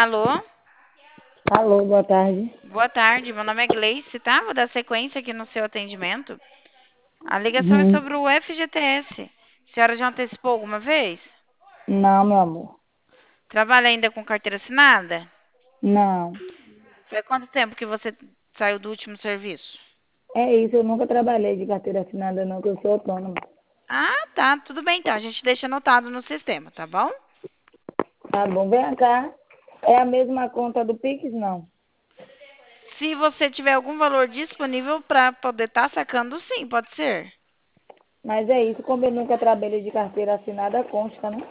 Alô? Alô, boa tarde. Boa tarde, meu nome é Gleice, tá? Vou dar sequência aqui no seu atendimento. A ligação é Uhum. sobre o FGTS. A senhora já antecipou alguma vez? Não, meu amor. Trabalha ainda com carteira assinada? Não. Faz quanto tempo que você saiu do último serviço? É isso, eu nunca trabalhei de carteira assinada, não, que eu sou autônoma. Ah, tá, tudo bem então. A gente deixa anotado no sistema, tá bom? Tá bom, vem cá. É a mesma conta do Pix, não? Se você tiver algum valor disponível para poder estar sacando, sim, pode ser. Mas é isso, como eu nunca trabalhei de carteira assinada, consta, né?